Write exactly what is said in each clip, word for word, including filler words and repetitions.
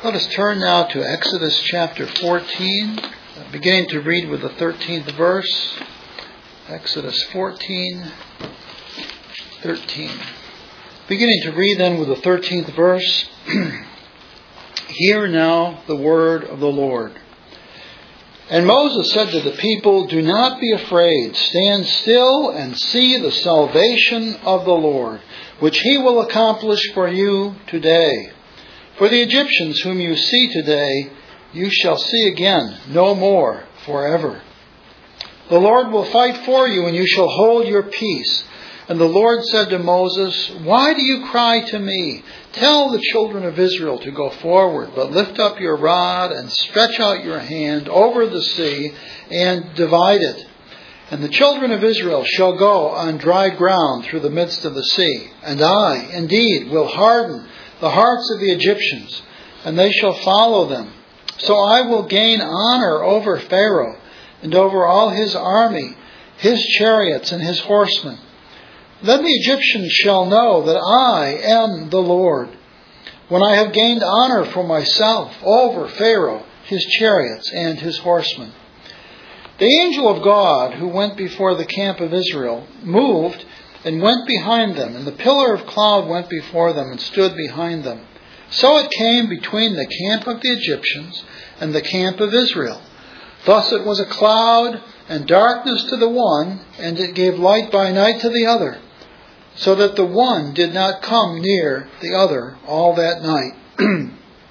Let us turn now to Exodus chapter fourteen, beginning to read with the thirteenth verse. Exodus fourteen, thirteen. Beginning to read then with the thirteenth verse. Hear now the word of the Lord. And Moses said to the people, Do not be afraid. Stand still and see the salvation of the Lord, which he will accomplish for you today. For the Egyptians whom you see today, you shall see again no more forever. The Lord will fight for you, and you shall hold your peace. And the Lord said to Moses, Why do you cry to me? Tell the children of Israel to go forward, but lift up your rod and stretch out your hand over the sea and divide it. And the children of Israel shall go on dry ground through the midst of the sea. And I, indeed, will harden the hearts of the Egyptians, and they shall follow them. So I will gain honor over Pharaoh and over all his army, his chariots and his horsemen. Then the Egyptians shall know that I am the Lord, when I have gained honor for myself over Pharaoh, his chariots and his horsemen. The angel of God, who went before the camp of Israel, moved and went behind them, and the pillar of cloud went before them and stood behind them. So it came between the camp of the Egyptians and the camp of Israel. Thus it was a cloud and darkness to the one, and it gave light by night to the other, so that the one did not come near the other all that night.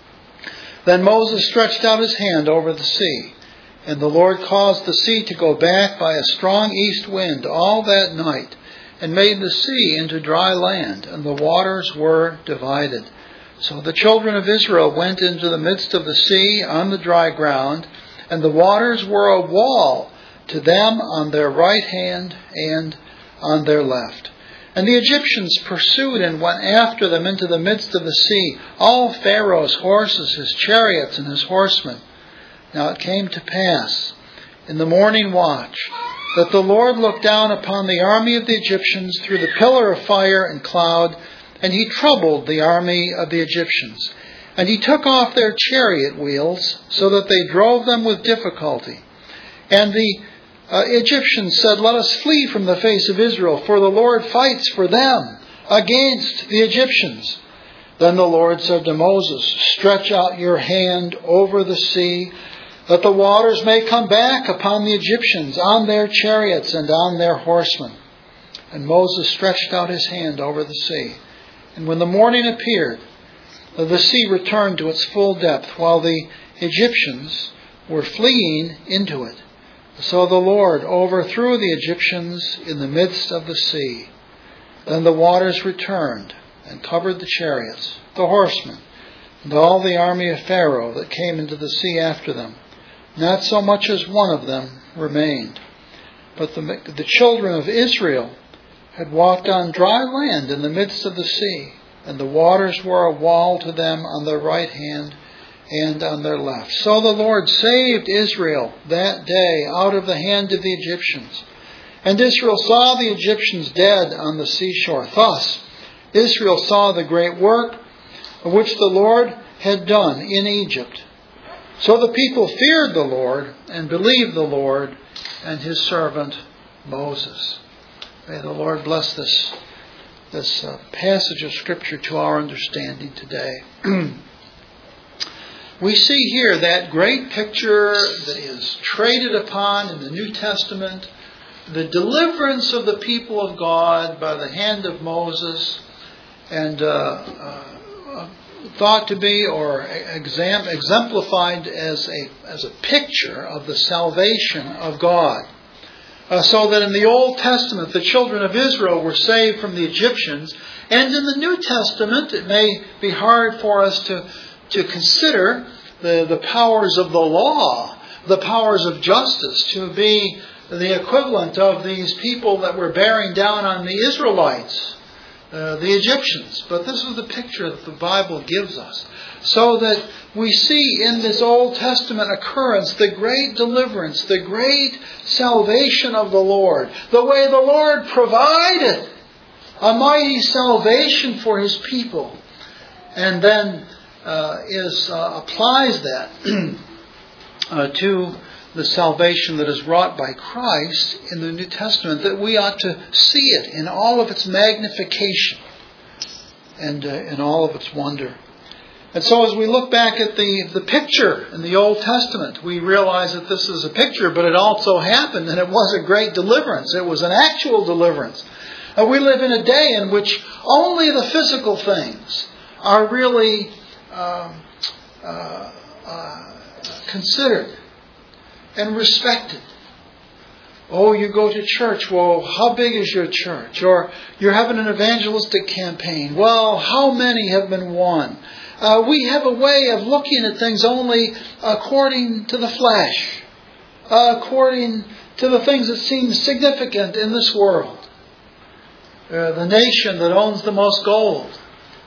Then Moses stretched out his hand over the sea, and the Lord caused the sea to go back by a strong east wind all that night, and made the sea into dry land, and the waters were divided. So the children of Israel went into the midst of the sea on the dry ground, and the waters were a wall to them on their right hand and on their left. And the Egyptians pursued and went after them into the midst of the sea, all Pharaoh's horses, his chariots, and his horsemen. Now it came to pass in the morning watch that the Lord looked down upon the army of the Egyptians through the pillar of fire and cloud, and he troubled the army of the Egyptians. And he took off their chariot wheels, so that they drove them with difficulty. And the uh, Egyptians said, Let us flee from the face of Israel, for the Lord fights for them against the Egyptians. Then the Lord said to Moses, Stretch out your hand over the sea, that the waters may come back upon the Egyptians, on their chariots and on their horsemen. And Moses stretched out his hand over the sea. And when the morning appeared, the sea returned to its full depth, while the Egyptians were fleeing into it. So the Lord overthrew the Egyptians in the midst of the sea. Then the waters returned and covered the chariots, the horsemen, and all the army of Pharaoh that came into the sea after them. Not so much as one of them remained. But the, the children of Israel had walked on dry land in the midst of the sea, and the waters were a wall to them on their right hand and on their left. So the Lord saved Israel that day out of the hand of the Egyptians. And Israel saw the Egyptians dead on the seashore. Thus Israel saw the great work which the Lord had done in Egypt. So the people feared the Lord and believed the Lord and his servant Moses. May the Lord bless this, this uh, passage of Scripture to our understanding today. We see here that great picture that is traded upon in the New Testament, the deliverance of the people of God by the hand of Moses, and uh, uh, thought to be or exam, exemplified as a as a picture of the salvation of God. Uh, so that in the Old Testament, the children of Israel were saved from the Egyptians, and in the New Testament, it may be hard for us to to consider the, the powers of the law, the powers of justice, to be the equivalent of these people that were bearing down on the Israelites, uh, the Egyptians. But this is the picture that the Bible gives us. So that we see in this Old Testament occurrence the great deliverance, the great salvation of the Lord. The way the Lord provided a mighty salvation for his people. And then uh, is uh, applies that uh, to the salvation that is wrought by Christ in the New Testament, that we ought to see it in all of its magnification and uh, in all of its wonder. And so as we look back at the, the picture in the Old Testament, we realize that this is a picture, but it also happened, and it was a great deliverance. It was an actual deliverance. Uh, we live in a day in which only the physical things are really um, uh, uh, considered and respected. Oh, you go to church. Well, how big is your church? Or you're having an evangelistic campaign. Well, how many have been won? Uh, we have a way of looking at things only according to the flesh, uh, according to the things that seem significant in this world. Uh, the nation that owns the most gold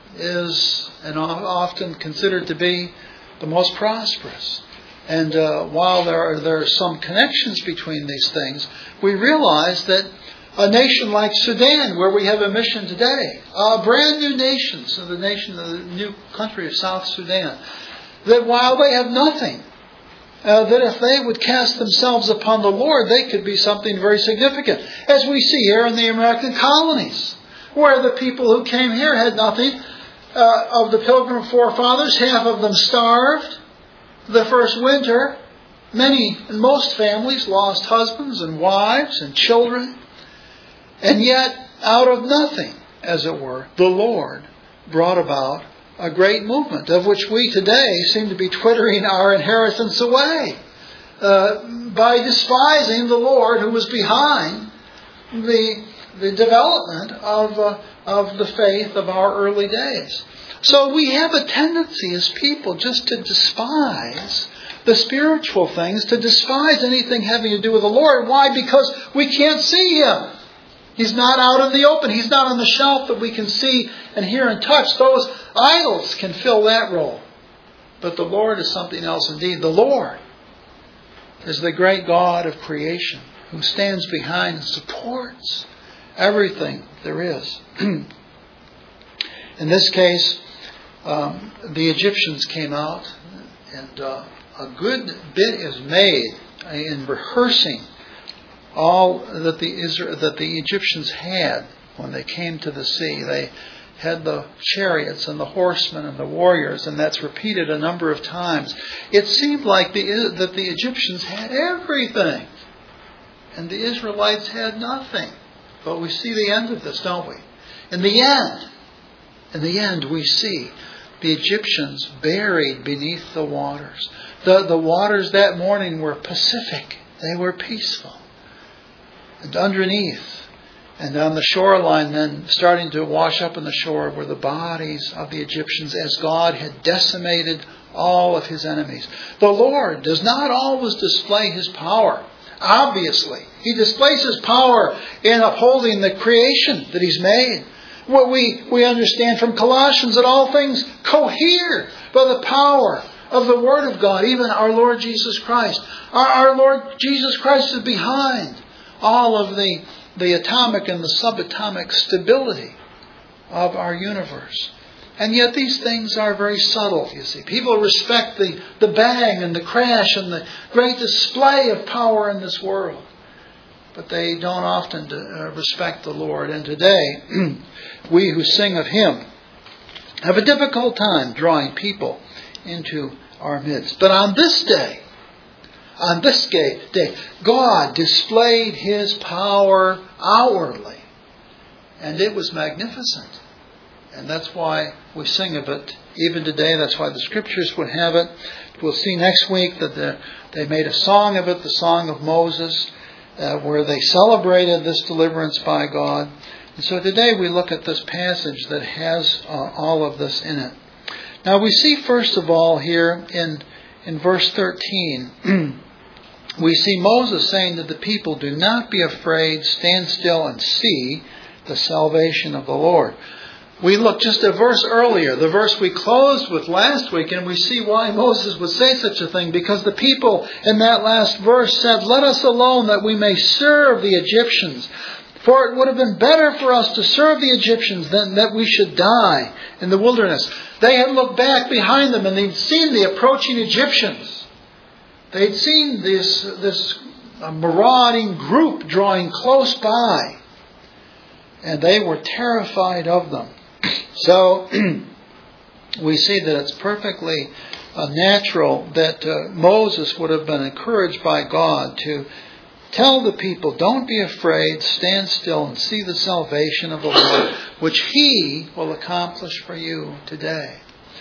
is and often considered to be the most prosperous. And uh, while there are, there are some connections between these things, we realize that a nation like Sudan, where we have a mission today, a brand new nation, so the nation, the new country of South Sudan, that while they have nothing, uh, that if they would cast themselves upon the Lord, they could be something very significant. As we see here in the American colonies, where the people who came here had nothing. Uh, of the Pilgrim forefathers, half of them starved the first winter. Many, and most families lost husbands and wives and children. And yet, out of nothing, as it were, the Lord brought about a great movement, of which we today seem to be twittering our inheritance away uh, by despising the Lord who was behind the, the development of, uh, of the faith of our early days. So we have a tendency as people just to despise the spiritual things, to despise anything having to do with the Lord. Why? Because we can't see Him. He's not out in the open. He's not on the shelf that we can see and hear and touch. Those idols can fill that role. But the Lord is something else indeed. The Lord is the great God of creation who stands behind and supports everything there is. In this case, um, the Egyptians came out, and uh, a good bit is made in rehearsing all that the Israel, that the Egyptians had when they came to the sea. They had the chariots and the horsemen and the warriors, and that's repeated a number of times. It seemed like the, that the Egyptians had everything, and the Israelites had nothing. But we see the end of this, don't we? In the end, in the end, we see the Egyptians buried beneath the waters. The, the waters that morning were pacific. They were peaceful. And underneath, and on the shoreline then, starting to wash up on the shore, were the bodies of the Egyptians as God had decimated all of His enemies. The Lord does not always display His power. Obviously, He displays His power in upholding the creation that He's made. What we, we understand from Colossians, that all things cohere by the power of the Word of God, even our Lord Jesus Christ. Our, our Lord Jesus Christ is behind all of the, the atomic and the subatomic stability of our universe. And yet these things are very subtle, you see. People respect the, the bang and the crash and the great display of power in this world. But they don't often respect the Lord. And today, we who sing of Him have a difficult time drawing people into our midst. But on this day, on this day, God displayed His power outwardly. And it was magnificent. And that's why we sing of it even today. That's why the Scriptures would have it. We'll see next week that they made a song of it, the Song of Moses, uh, where they celebrated this deliverance by God. And so today we look at this passage that has uh, all of this in it. Now we see first of all here in, in verse thirteen, we see Moses saying to the people, "Do not be afraid, stand still and see the salvation of the Lord." We looked just a verse earlier, the verse we closed with last week, and we see why Moses would say such a thing. Because the people in that last verse said, "Let us alone that we may serve the Egyptians. For it would have been better for us to serve the Egyptians than that we should die in the wilderness. They had looked back behind them and they'd seen the approaching Egyptians. They'd seen this, this marauding group drawing close by. And they were terrified of them. So we see that it's perfectly uh, natural that uh, Moses would have been encouraged by God to tell the people, don't be afraid, stand still and see the salvation of the Lord, which He will accomplish for you today.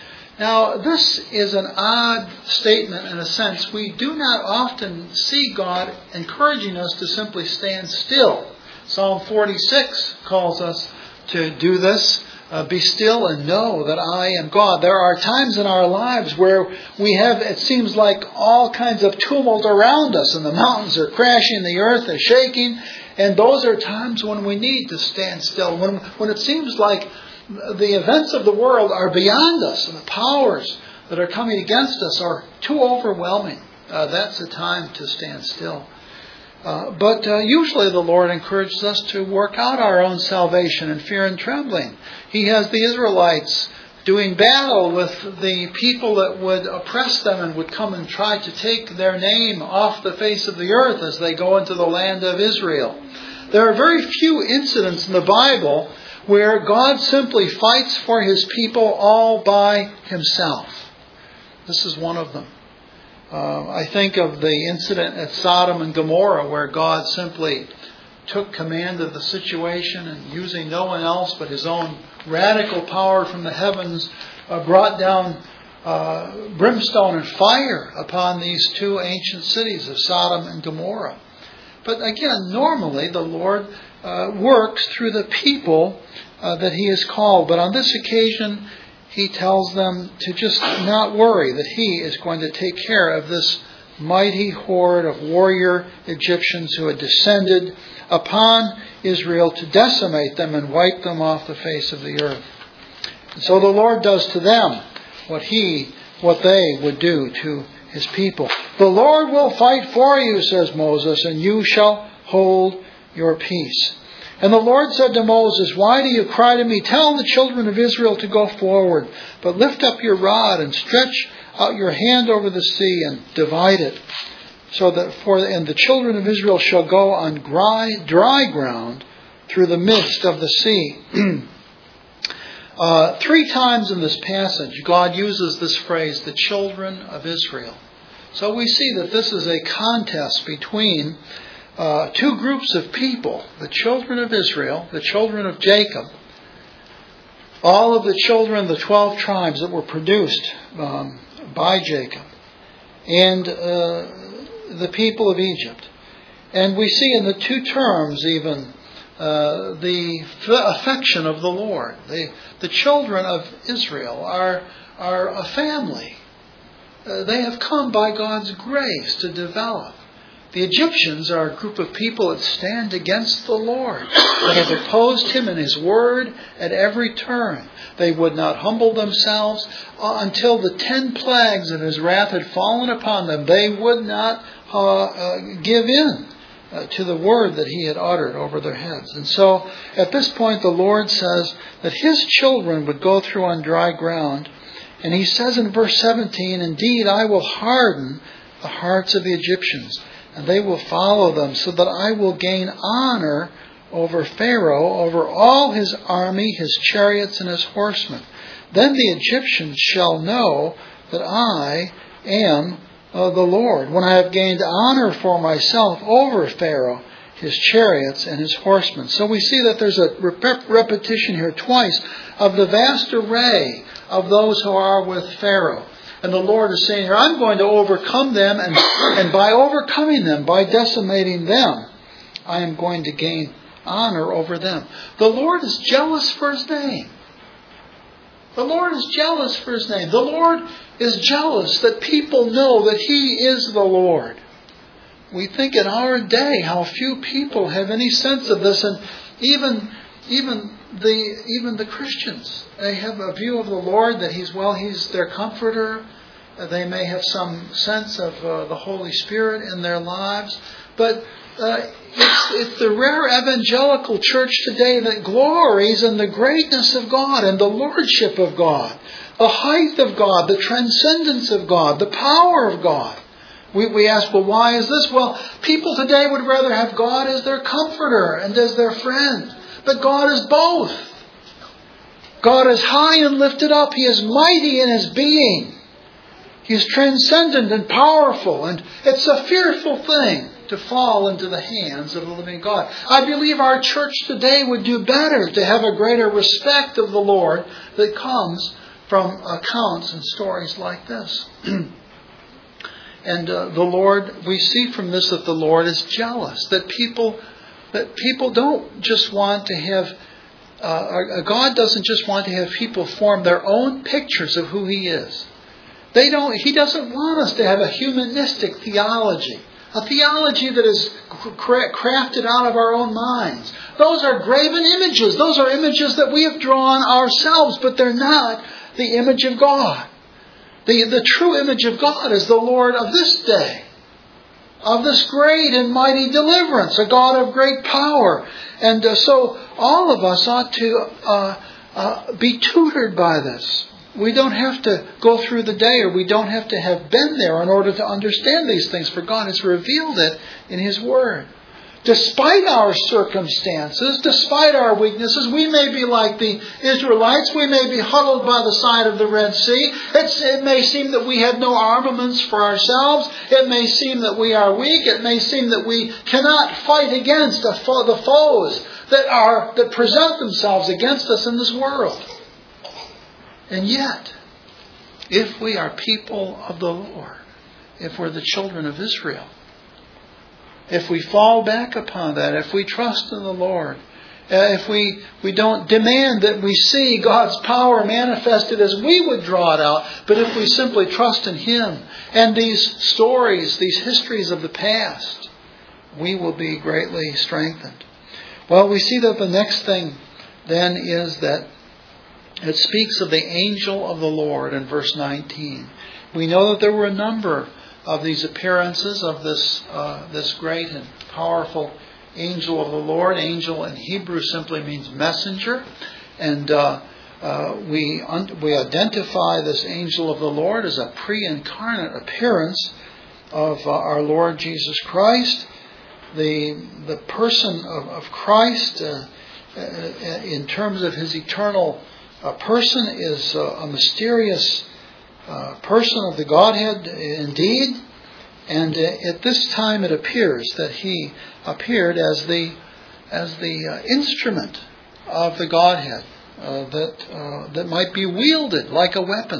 Now, this is an odd statement in a sense. We do not often see God encouraging us to simply stand still. Psalm forty-six calls us to do this. Uh, be still and know that I am God. There are times in our lives where we have, it seems like, all kinds of tumult around us, and the mountains are crashing, the earth is shaking, and those are times when we need to stand still. When, when it seems like the events of the world are beyond us, and the powers that are coming against us are too overwhelming, uh, that's the time to stand still. Uh, but uh, usually the Lord encourages us to work out our own salvation in fear and trembling. He has the Israelites doing battle with the people that would oppress them and would come and try to take their name off the face of the earth as they go into the land of Israel. There are very few incidents in the Bible where God simply fights for His people all by Himself. This is one of them. Uh, I think of the incident at Sodom and Gomorrah where God simply took command of the situation and using no one else but His own radical power from the heavens uh, brought down uh, brimstone and fire upon these two ancient cities of Sodom and Gomorrah. But again, normally the Lord uh, works through the people uh, that He has called. But on this occasion, He tells them to just not worry, that He is going to take care of this mighty horde of warrior Egyptians who had descended upon Israel to decimate them and wipe them off the face of the earth. And so the Lord does to them what He, what they would do to His people. The Lord will fight for you, says Moses, and you shall hold your peace. And the Lord said to Moses, why do you cry to me? Tell the children of Israel to go forward, but lift up your rod and stretch out your hand over the sea and divide it, so that for and the children of Israel shall go on dry, dry ground through the midst of the sea. uh, three times in this passage, God uses this phrase, the children of Israel. So we see that this is a contest between Uh, two groups of people, the children of Israel, the children of Jacob, all of the children, the twelve tribes that were produced um, by Jacob, and uh, the people of Egypt. And we see in the two terms even uh, the f- affection of the Lord. The, the children of Israel are, are a family. Uh, they have come by God's grace to develop. The Egyptians are a group of people that stand against the Lord. They have opposed Him and His word at every turn. They would not humble themselves until the ten plagues of His wrath had fallen upon them. They would not uh, uh, give in uh, to the word that He had uttered over their heads. And so at this point the Lord says that His children would go through on dry ground. And He says in verse seventeen, indeed I will harden the hearts of the Egyptians, and they will follow them, so that I will gain honor over Pharaoh, over all his army, his chariots, and his horsemen. Then the Egyptians shall know that I am uh, the Lord, when I have gained honor for myself over Pharaoh, his chariots, and his horsemen. So we see that there's a rep- repetition here twice of the vast array of those who are with Pharaoh. And the Lord is saying here, I'm going to overcome them, and, and by overcoming them, by decimating them, I am going to gain honor over them. The Lord is jealous for His name. The Lord is jealous for His name. The Lord is jealous that people know that He is the Lord. We think in our day how few people have any sense of this, and even even the even the Christians, they have a view of the Lord that He's well, He's their comforter. They may have some sense of uh, the Holy Spirit in their lives, but uh, it's, it's the rare evangelical church today that glories in the greatness of God and the lordship of God, the height of God, the transcendence of God, the power of God. We, we ask, well, why is this? Well, people today would rather have God as their comforter and as their friend. But God is both. God is high and lifted up. He is mighty in His being. He is transcendent and powerful. And it's a fearful thing to fall into the hands of the living God. I believe our church today would do better to have a greater respect of the Lord that comes from accounts and stories like this. And uh, the Lord, we see from this that the Lord is jealous. That people, that people don't just want to have, uh, God doesn't just want to have people form their own pictures of who He is. They don't. He doesn't want us to have a humanistic theology. A theology that is crafted out of our own minds. Those are graven images. Those are images that we have drawn ourselves, but they're not the image of God. The, the true image of God is the Lord of this day, of this great and mighty deliverance, a God of great power. And uh, so all of us ought to uh, uh, be tutored by this. We don't have to go through the day, or we don't have to have been there in order to understand these things, for God has revealed it in His Word. Despite our circumstances, despite our weaknesses, we may be like the Israelites. We may be huddled by the side of the Red Sea. It's, it may seem that we have no armaments for ourselves. It may seem that we are weak. It may seem that we cannot fight against the, fo- the foes that are that present themselves against us in this world. And yet, if we are people of the Lord, if we're the children of Israel, if we fall back upon that, if we trust in the Lord, uh, if we, we don't demand that we see God's power manifested as we would draw it out, but if we simply trust in Him and these stories, these histories of the past, we will be greatly strengthened. Well, we see that the next thing then is that it speaks of the angel of the Lord in verse nineteen. We know that there were a number of these appearances of this uh, this great and powerful angel of the Lord. Angel in Hebrew simply means messenger. And uh, uh, we un- we identify this angel of the Lord as a pre-incarnate appearance of uh, our Lord Jesus Christ. The, the person of, of Christ, uh, uh, in terms of His eternal uh, person, is uh, a mysterious Uh, person of the Godhead indeed, and uh, at this time it appears that He appeared as the as the uh, instrument of the Godhead uh, that uh, that might be wielded like a weapon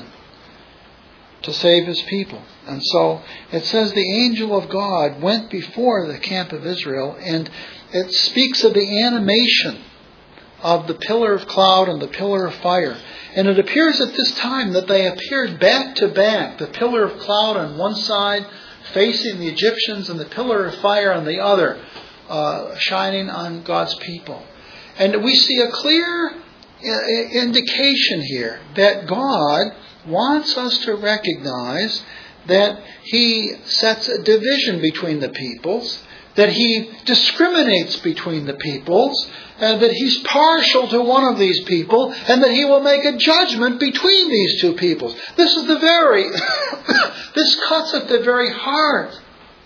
to save His people. And so it says the angel of God went before the camp of Israel, and it speaks of the animation of the pillar of cloud and the pillar of fire. And it appears at this time that they appeared back to back, the pillar of cloud on one side facing the Egyptians and the pillar of fire on the other, uh, shining on God's people. And we see a clear indication here that God wants us to recognize that He sets a division between the peoples, that He discriminates between the peoples, and that He's partial to one of these people, and that He will make a judgment between these two peoples. This is the very, this cuts at the very heart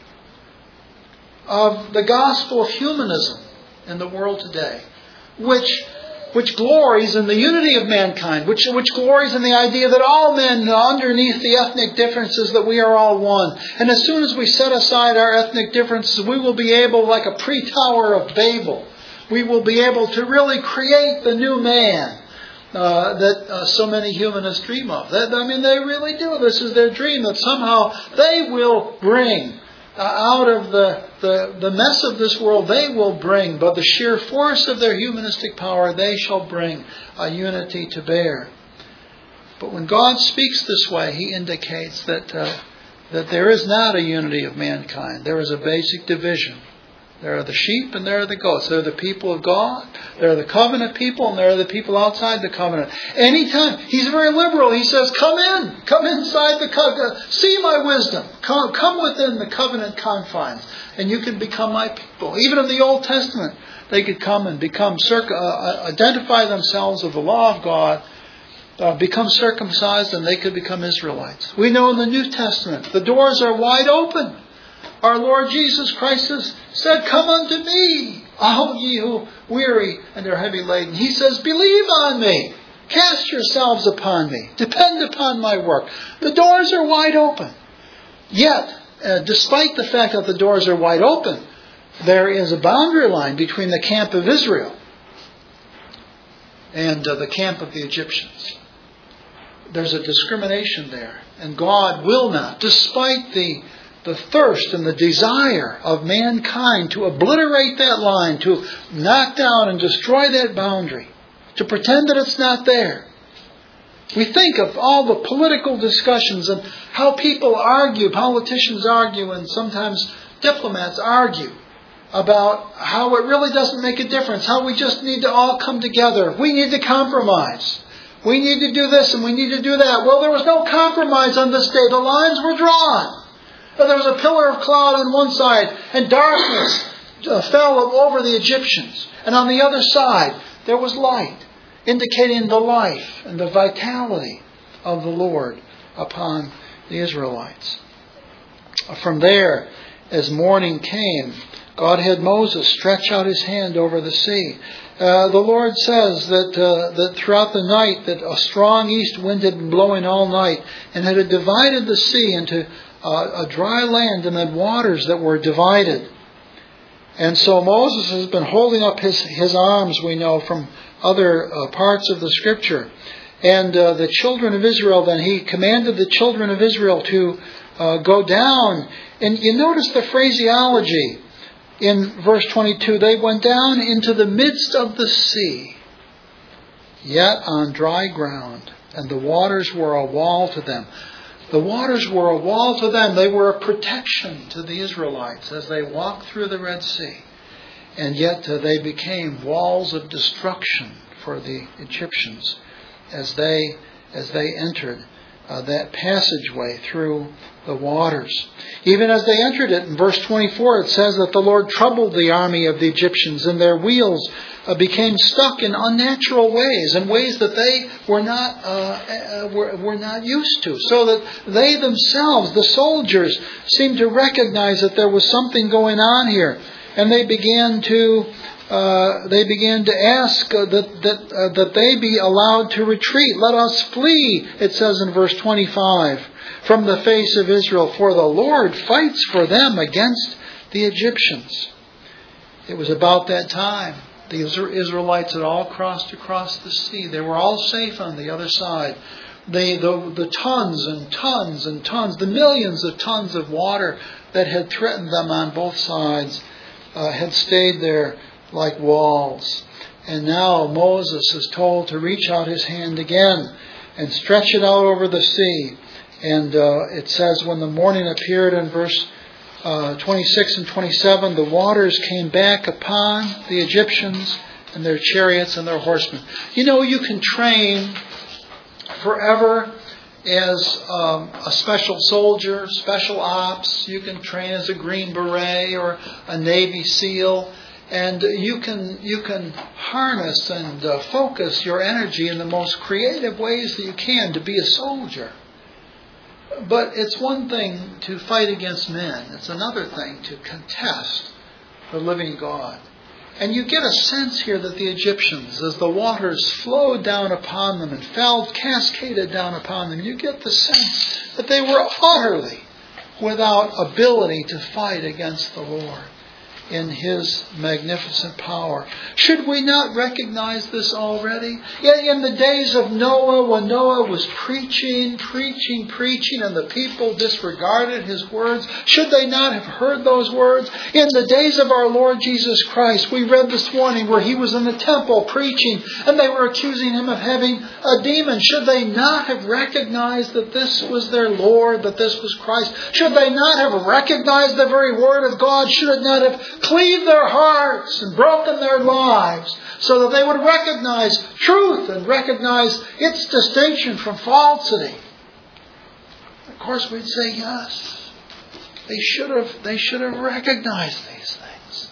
of the gospel of humanism in the world today, which which glories in the unity of mankind, which which glories in the idea that all men, underneath the ethnic differences, that we are all one. And as soon as we set aside our ethnic differences, we will be able, like a pre-Tower of Babel, we will be able to really create the new man uh, that uh, so many humanists dream of. That, I mean, they really do. This is their dream, that somehow they will bring uh, out of the, the, the mess of this world, they will bring, by the sheer force of their humanistic power, they shall bring a unity to bear. But when God speaks this way, He indicates that uh, that there is not a unity of mankind. There is a basic division. There are the sheep and there are the goats. There are the people of God. There are the covenant people and there are the people outside the covenant. Anytime, he's very liberal. He says, come in. Come inside the covenant. See my wisdom. Come, come within the covenant confines. And you can become my people. Even in the Old Testament, they could come and become circ- uh, identify themselves with the law of God, uh, become circumcised, and they could become Israelites. We know in the New Testament, the doors are wide open. Our Lord Jesus Christ has said, come unto me, all ye who weary and are heavy laden. He says, believe on me. Cast yourselves upon me. Depend upon my work. The doors are wide open. Yet, uh, despite the fact that the doors are wide open, there is a boundary line between the camp of Israel and uh, the camp of the Egyptians. There's a discrimination there. And God will not, despite the the thirst and the desire of mankind to obliterate that line, to knock down and destroy that boundary, to pretend that it's not there. We think of all the political discussions and how people argue, politicians argue, and sometimes diplomats argue about how it really doesn't make a difference, how we just need to all come together. We need to compromise. We need to do this and we need to do that. Well, there was no compromise on this day. The lines were drawn. There was a pillar of cloud on one side, and darkness fell over the Egyptians. And on the other side, there was light, indicating the life and the vitality of the Lord upon the Israelites. From there, as morning came, God had Moses stretch out his hand over the sea. Uh, the Lord says that uh, that throughout the night that a strong east wind had been blowing all night and had divided the sea into uh, a dry land and then waters that were divided. And so Moses has been holding up his, his arms, we know, from other uh, parts of the Scripture. And uh, the children of Israel, then he commanded the children of Israel to uh, go down. And you notice the phraseology in verse twenty-two. They went down into the midst of the sea, yet on dry ground, and the waters were a wall to them. The waters were a wall to them. They were a protection to the Israelites as they walked through the Red Sea. And yet uh, they became walls of destruction for the Egyptians as they as they entered uh, that passageway through the waters. Even as they entered it, in verse twenty-four, it says that the Lord troubled the army of the Egyptians, and their wheels uh, became stuck in unnatural ways, in ways that they were not uh, uh, were, were not used to. So that they themselves, the soldiers, seemed to recognize that there was something going on here, and they began to uh, they began to ask uh, that that uh, that they be allowed to retreat. Let us flee, it says in verse twenty-five. From the face of Israel, for the Lord fights for them against the Egyptians. It was about that time. The Israelites had all crossed across the sea. They were all safe on the other side. The, the, the tons and tons and tons, the millions of tons of water that had threatened them on both sides uh, had stayed there like walls. And now Moses is told to reach out his hand again and stretch it out over the sea. And uh, it says, when the morning appeared in verse uh, twenty-six and twenty-seven, the waters came back upon the Egyptians and their chariots and their horsemen. You know, you can train forever as um, a special soldier, special ops. You can train as a Green Beret or a Navy SEAL. And you can you can harness and uh, focus your energy in the most creative ways that you can to be a soldier. But it's one thing to fight against men. It's another thing to contest the living God. And you get a sense here that the Egyptians, as the waters flowed down upon them and fell, cascaded down upon them, you get the sense that they were utterly without ability to fight against the Lord in His magnificent power. Should we not recognize this already? In the days of Noah, when Noah was preaching, preaching, preaching, and the people disregarded his words, should they not have heard those words? In the days of our Lord Jesus Christ, we read this morning where He was in the temple preaching, and they were accusing Him of having a demon. Should they not have recognized that this was their Lord, that this was Christ? Should they not have recognized the very Word of God? Should it not have cleaved their hearts and broken their lives so that they would recognize truth and recognize its distinction from falsity. Of course, we'd say yes. They should have, they should have recognized these things.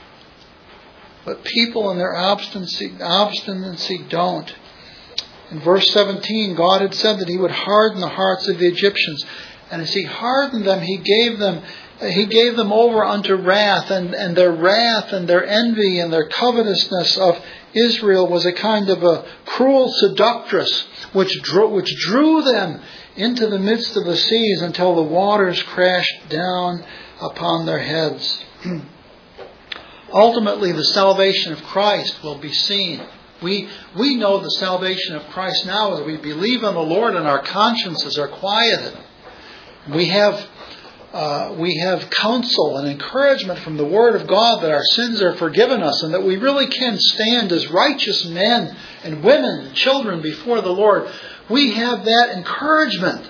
But people in their obstinacy, obstinacy don't. In verse seventeen, God had said that He would harden the hearts of the Egyptians. And as He hardened them, He gave them He gave them over unto wrath, and, and their wrath and their envy and their covetousness of Israel was a kind of a cruel seductress which drew, which drew them into the midst of the seas until the waters crashed down upon their heads. Ultimately, the salvation of Christ will be seen. We we know the salvation of Christ now as we believe in the Lord and our consciences are quieted. We have uh, we have counsel and encouragement from the Word of God that our sins are forgiven us and that we really can stand as righteous men and women and children before the Lord. We have that encouragement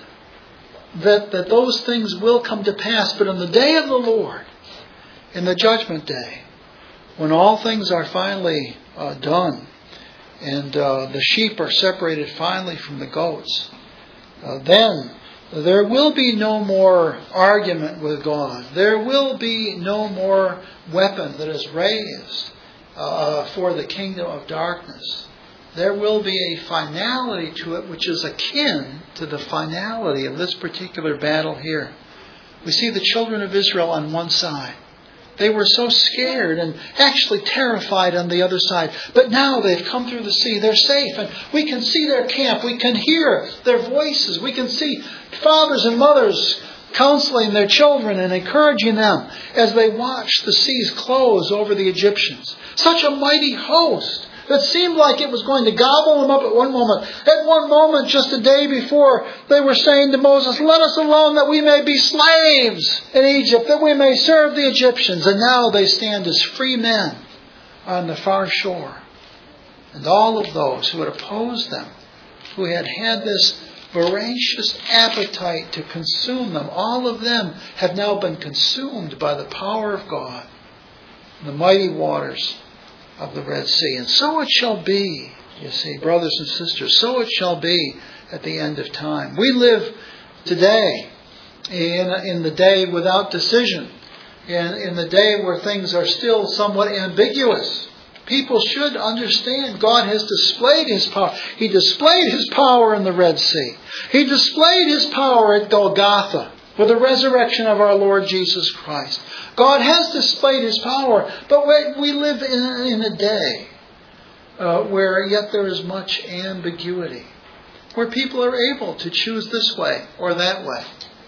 that, that those things will come to pass. But in the day of the Lord, in the judgment day, when all things are finally uh, done, and uh, the sheep are separated finally from the goats, uh, then there will be no more argument with God. There will be no more weapon that is raised uh, for the kingdom of darkness. There will be a finality to it which is akin to the finality of this particular battle here. We see the children of Israel on one side. They were so scared and actually terrified on the other side. But now they've come through the sea. They're safe. And we can see their camp. We can hear their voices. We can see fathers and mothers counseling their children and encouraging them as they watch the seas close over the Egyptians. Such a mighty host that seemed like it was going to gobble them up at one moment. At one moment, just a day before, they were saying to Moses, "Let us alone that we may be slaves in Egypt, that we may serve the Egyptians." And now they stand as free men on the far shore. And all of those who had opposed them, who had had this voracious appetite to consume them, all of them have now been consumed by the power of God, the mighty waters of the Red Sea. And so it shall be, you see, brothers and sisters, so it shall be at the end of time. We live today in, in the day without decision, in, in the day where things are still somewhat ambiguous. People should understand God has displayed His power. He displayed His power in the Red Sea. He displayed His power at Golgotha with the resurrection of our Lord Jesus Christ. God has displayed His power, but we live in, in a day uh, where yet there is much ambiguity, where people are able to choose this way or that way.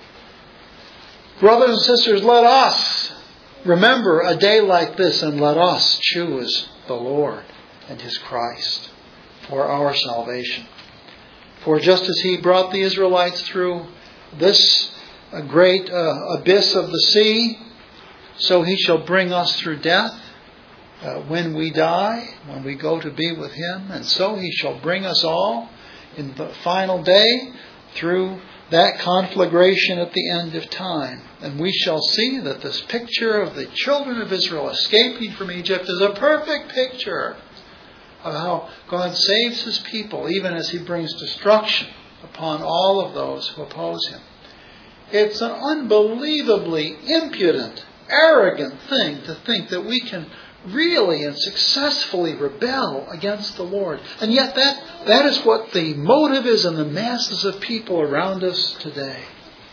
Brothers and sisters, let us remember a day like this and let us choose the Lord and His Christ for our salvation. For just as He brought the Israelites through this great uh, abyss of the sea, so He shall bring us through death uh, when we die, when we go to be with Him. And so He shall bring us all in the final day through that conflagration at the end of time. And we shall see that this picture of the children of Israel escaping from Egypt is a perfect picture of how God saves His people, even as He brings destruction upon all of those who oppose Him. It's an unbelievably impudent, arrogant thing to think that we can really and successfully rebel against the Lord. And yet that, that is what the motive is in the masses of people around us today.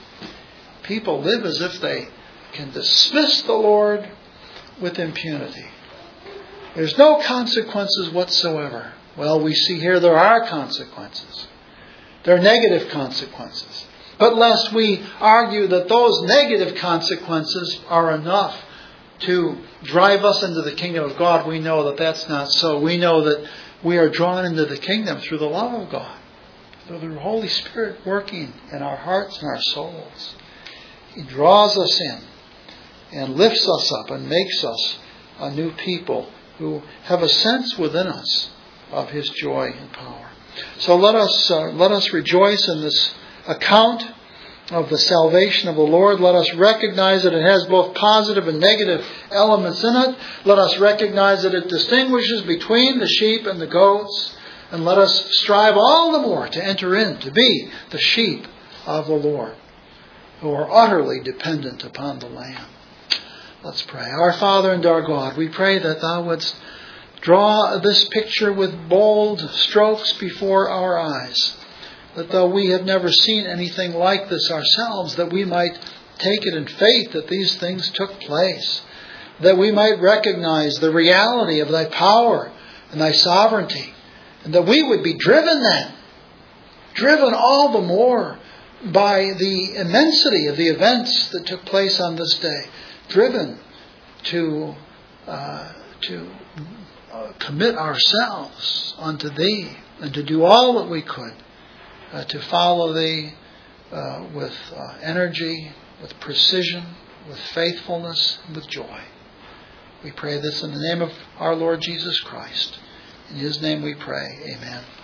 People live as if they can dismiss the Lord with impunity. There's no consequences whatsoever. Well, we see here there are consequences. There are negative consequences. But lest we argue that those negative consequences are enough to drive us into the kingdom of God, we know that that's not so. We know that we are drawn into the kingdom through the love of God, through the Holy Spirit working in our hearts and our souls. He draws us in and lifts us up and makes us a new people who have a sense within us of His joy and power. So let us uh, let us rejoice in this account of the salvation of the Lord. Let us recognize that it has both positive and negative elements in it. Let us recognize that it distinguishes between the sheep and the goats. And let us strive all the more to enter in, to be the sheep of the Lord, who are utterly dependent upon the Lamb. Let's pray. Our Father and our God, we pray that Thou wouldst draw this picture with bold strokes before our eyes, that though we have never seen anything like this ourselves, that we might take it in faith that these things took place, that we might recognize the reality of Thy power and Thy sovereignty, and that we would be driven then, driven all the more by the immensity of the events that took place on this day, driven to uh, to uh, commit ourselves unto Thee and to do all that we could uh, to follow Thee uh, with uh, energy, with precision, with faithfulness, and with joy. We pray this in the name of our Lord Jesus Christ. In His name we pray. Amen.